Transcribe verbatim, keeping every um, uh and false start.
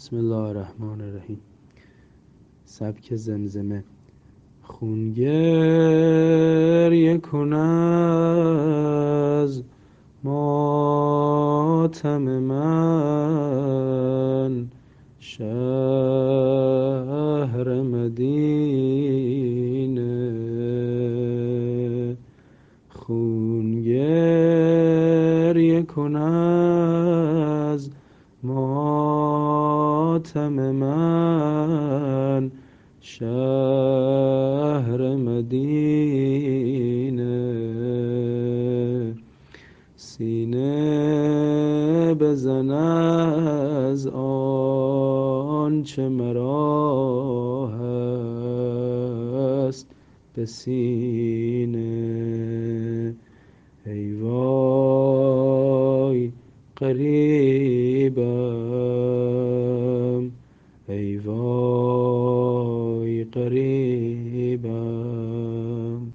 بسم الله الرحمن الرحیم. سبک زمزمه. خونگریه کن از ماتم من، شهر مدینه. خونگریه کن از ماتم من، شهر مدینه. سینه بزن از آنچه مرا هست به سینه. ای وای غریبم، ای وای غریبم.